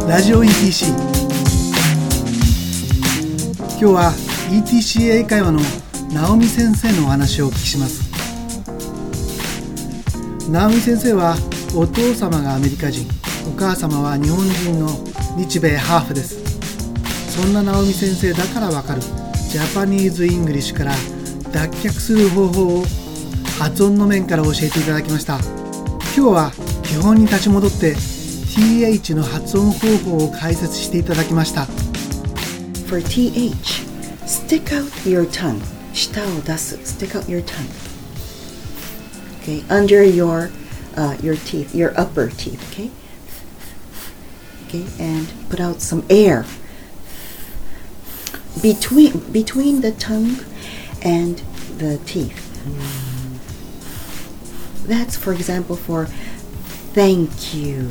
ラジオ ETC。 今日は ETC 英会話の直美先生のお話をお聞きします。直美先生はお父様がアメリカ人、お母様は日本人の日米ハーフです。そんな直美先生だからわかるジャパニーズ・イングリッシュから脱却する方法を発音の面から教えていただきました。今日は基本に立ち戻って TH の発音方法を解説していただきました。 For TH, stick out your tongue. 舌を出す stick out your tongue. Okay, under your teeth, your upper teeth. Okay, and put out some air between the tongue and the teeth. That's, for example, for thank you,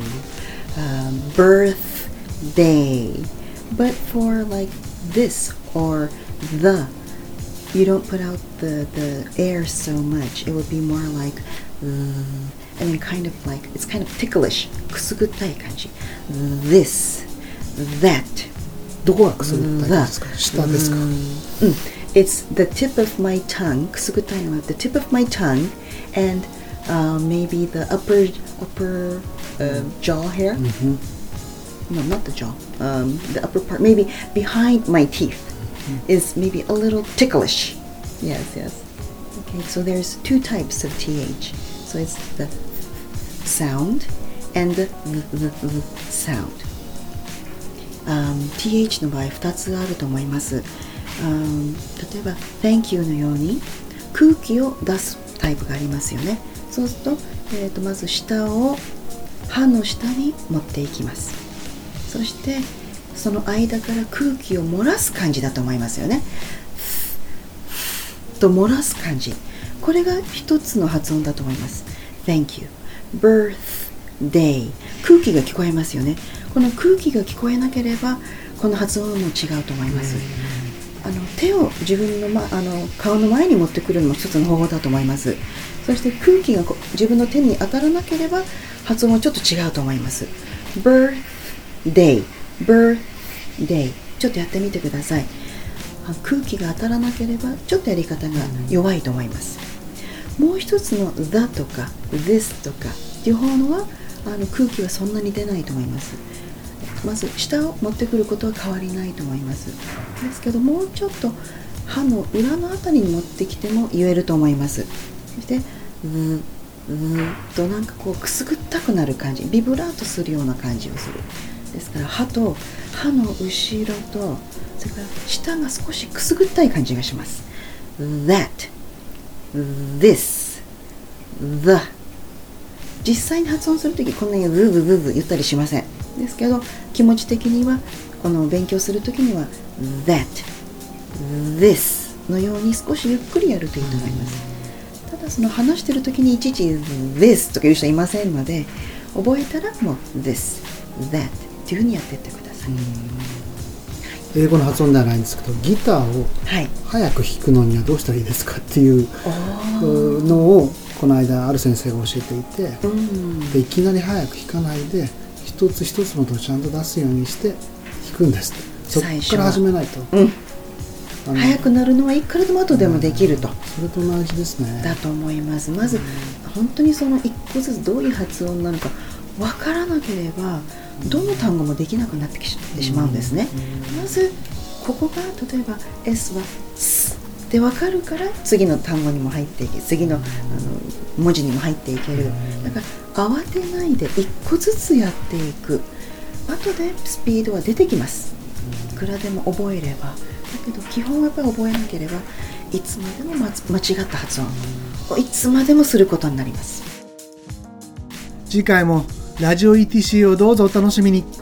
birthday. But for like this or the, you don't put out the air so much. It would be more like and then kind of like, it's kind of ticklish. くすぐったい感じ。This, that. どこがくすぐったいですか？下ですか ？It's the tip of my tongue. くすぐったいのは the tip of my tongue and maybe the upper jaw hair. No, not the jaw. The upper part, maybe behind my teeth, is maybe a little ticklish. Yes. Okay, so there's two types of TH. So it's the sound and the sound. TH の場合2つあると思います。例えば Thank you のように空気を出すタイプがありますよね。そうすると、まず舌を歯の下に持っていきます。そしてその間から空気を漏らす感じだと思いますよね。と漏らす感じ、これが一つの発音だと思います。 Thank you, birthday、 空気が聞こえますよね。この空気が聞こえなければこの発音も違うと思います。手を自分の、顔の前に持ってくるのも一つの方法だと思います。そして空気が自分の手に当たらなければ発音はちょっと違うと思います。 birthday ちょっとやってみてください。空気が当たらなければちょっとやり方が弱いと思います。もう一つの the とか this とか両方のは空気はそんなに出ないと思います。まず舌を持ってくることは変わりないと思います。ですけどもうちょっと歯の裏のあたりに持ってきても言えると思います。そしてとなんかこうくすぐったくなる感じ、ビブラートするような感じをする。ですから歯と歯の後ろとそれから舌が少しくすぐったい感じがします。 That, this, the。 実際に発音するときこんなにブーブーブーブー言ったりしません。ですけど気持ち的にはこの勉強するときには that, this のように少しゆっくりやるといいと思います。ただその話してるときにいちいち this とか言う人いませんので、覚えたらもう this, that っていうふうにやっていってください。 英語の発音ではないんですけど、ギターを早く弾くのにはどうしたらいいですかっていうのをこの間ある先生が教えていて、でいきなり早く弾かないで一つ一つの音をちゃんと出すようにして弾くんですって。そこから始めないと、 早くなるのはいくらでも後でもできると、 それと同じですね。 だと思います。まず本当にその一個ずつどういう発音なのか分からなければどの単語もできなくなってしまうんですね。まずここが例えば S は S で分かるから次の単語にも入っていけ、次の文字にも入っていける。だから慌てないで一個ずつやっていく。後でスピードは出てきます。いくらでも覚えれば。だけど基本はやっぱり覚えなければいつまでも間違った発音をいつまでもすることになります。 次回もラジオ ETC をどうぞお楽しみに。